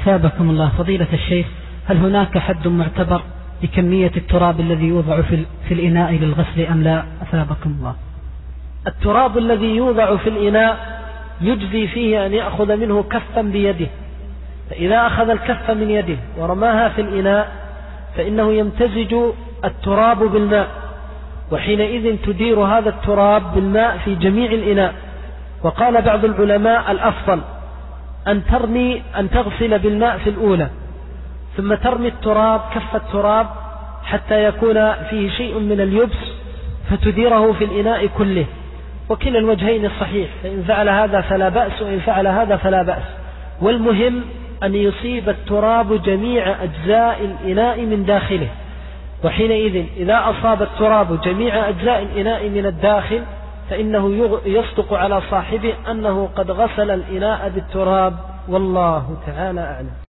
أثابكم الله فضيلة الشيخ، هل هناك حد معتبر لكمية التراب الذي يوضع في الإناء للغسل أم لا؟ أثابكم الله. التراب الذي يوضع في الإناء يجزي فيه أن يأخذ منه كفا بيده، فإذا أخذ الكف من يده ورماها في الإناء فإنه يمتزج التراب بالماء، وحينئذ تدير هذا التراب بالماء في جميع الإناء. وقال بعض العلماء الأفضل أن تغسل بالماء في الأولى، ثم ترمي التراب كف التراب حتى يكون فيه شيء من اليبس فتديره في الإناء كله، وكلا الوجهين الصحيح، فإن فعل هذا فلا بأس وإن فعل هذا فلا بأس. والمهم أن يصيب التراب جميع أجزاء الإناء من داخله، وحينئذ إذا أصاب التراب جميع أجزاء الإناء من الداخل فإنه يصدق على صاحبه أنه قد غسل الإناء بالتراب، والله تعالى أعلم.